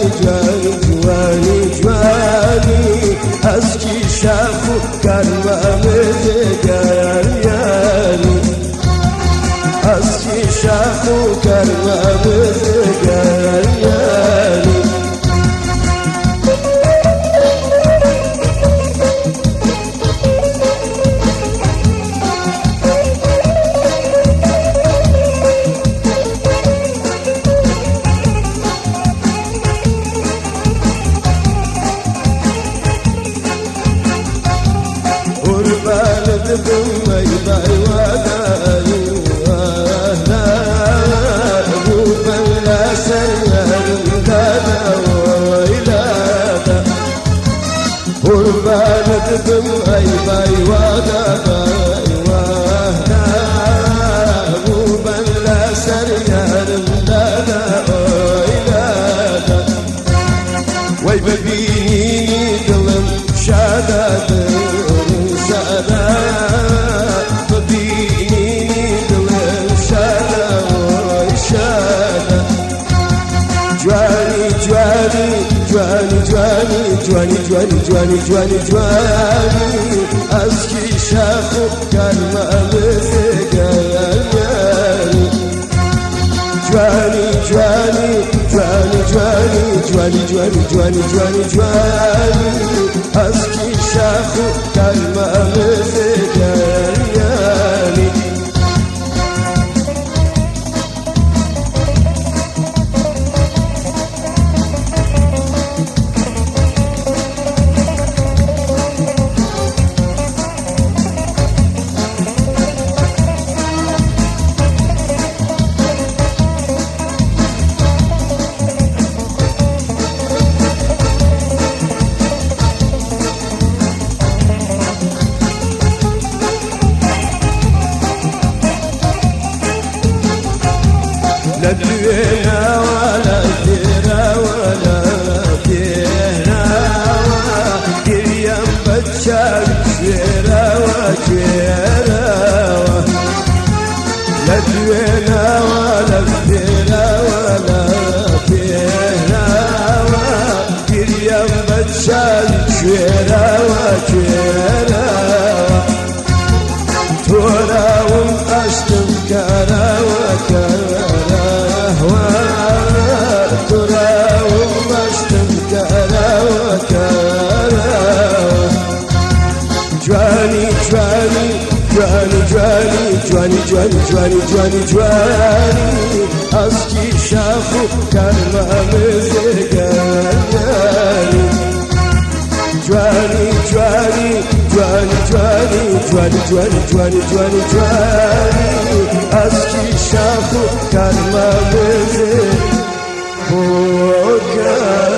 جوانی از کی شاخ و کرمم دگر یاری از کی شاخ و کرمم دگر یاری بمي بايوانا يوانا وبلا سيار دادا ويلادا قربانة بمي بايوانا يوانا وبلا سيار دادا ويلادا ويببيني دلم شاداد جوانی از کی شاخ و کرمم دگر یاری جوانی از کی شاخ و کرمم دگر یاری لا دوينا ولا دينا ولا دينا كريم بتشال شيرا وشيرا لا دوينا ولا دينا ولا دينا كريم بتشال شيرا وشيرا تورا ومقشتم كرا وكرا جوانی از کی شاخ و کرمم دگر یاری جوانی از کی شاخ و کرمم دگر